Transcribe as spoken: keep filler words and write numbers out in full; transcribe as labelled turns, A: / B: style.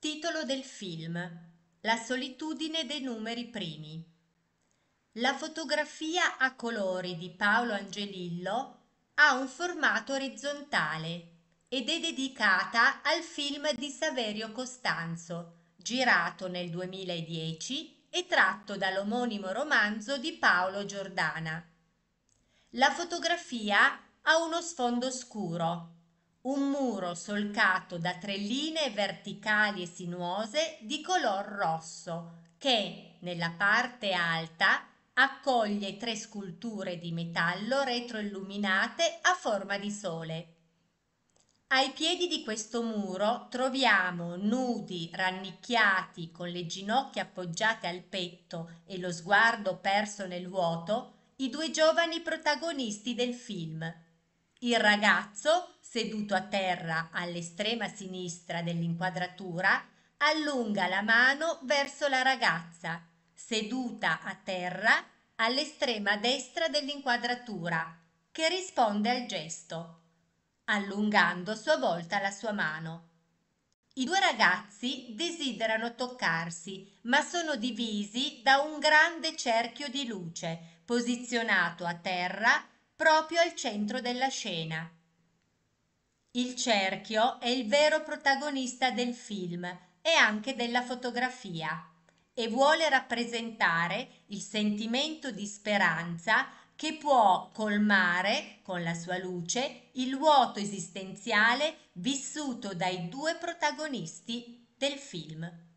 A: Titolo del film: La solitudine dei numeri primi. La fotografia a colori di Paolo Angelillo ha un formato orizzontale ed è dedicata al film di Saverio Costanzo, girato nel duemiladieci e tratto dall'omonimo romanzo di Paolo Giordana. La fotografia ha uno sfondo scuro, un muro solcato da tre linee verticali e sinuose di color rosso che, nella parte alta, accoglie tre sculture di metallo retroilluminate a forma di sole. Ai piedi di questo muro troviamo nudi, rannicchiati, con le ginocchia appoggiate al petto e lo sguardo perso nel vuoto, i due giovani protagonisti del film. Il ragazzo, seduto a terra all'estrema sinistra dell'inquadratura, allunga la mano verso la ragazza, seduta a terra all'estrema destra dell'inquadratura, che risponde al gesto, allungando a sua volta la sua mano. I due ragazzi desiderano toccarsi, ma sono divisi da un grande cerchio di luce, posizionato a terra proprio al centro della scena. Il cerchio è il vero protagonista del film e anche della fotografia e vuole rappresentare il sentimento di speranza che può colmare con la sua luce il vuoto esistenziale vissuto dai due protagonisti del film.